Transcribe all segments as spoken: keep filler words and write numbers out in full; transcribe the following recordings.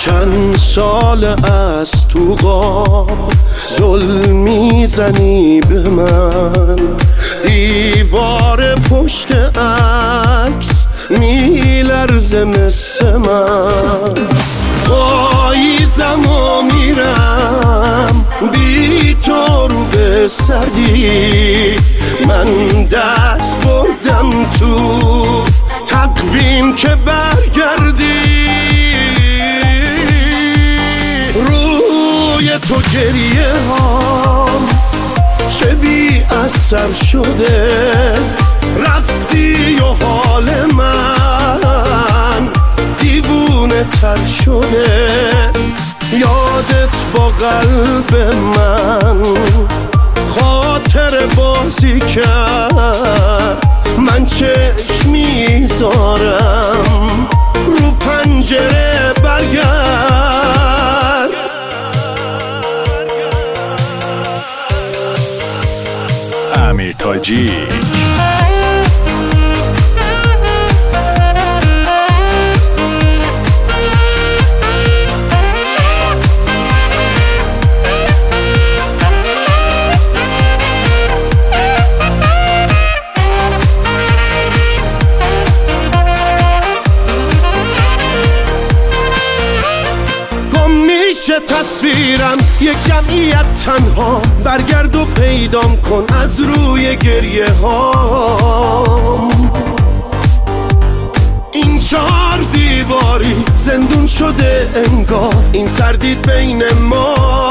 چند سال از تو غاب ظلم میزنی به من، دیوار پشت عکس میلرزه مثل من. پاییزم و میرم بی تو رو به سردی، من دست بردم تو تقویم که برگردی. روی تو گریه هام چه بی اثر شده، رفتی و حال من دیوونه تر شده. یادت با قلب من خاطر بازی کرد، من چشم میذارم رو پنجره برگرد. امیر تاجی تصویرم یک جمعیت تنها، برگرد و پیدام کن از روی گریه ها. این چهار دیواری زندون شده انگار، این سردید بین ما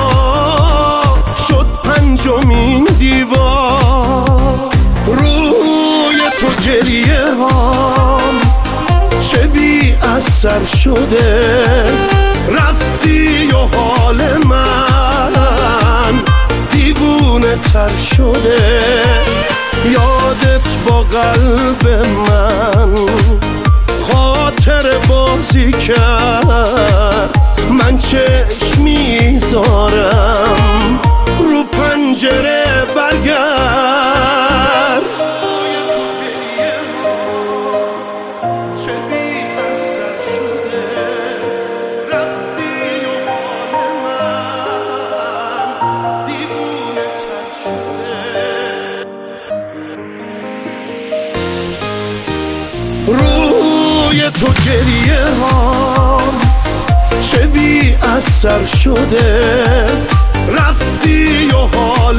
شد پنجمین دیوار. روی تو گریه ها چه بی اثر شده، رفتی و حال من دیوونه تر شده. یادت با قلب من خاطر بازی کرد، من چشم میذارم رو پنجره برگرد. روی تو گریه ها چه بی اثر شده، رفتی و حال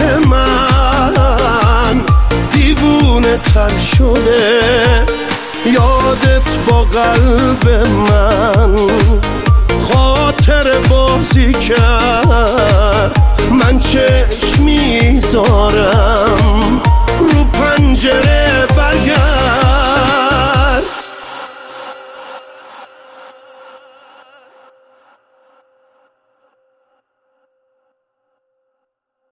من دیوونه تر شده. یادت با قلب من خاطر بازی کرد، من چشم میذارم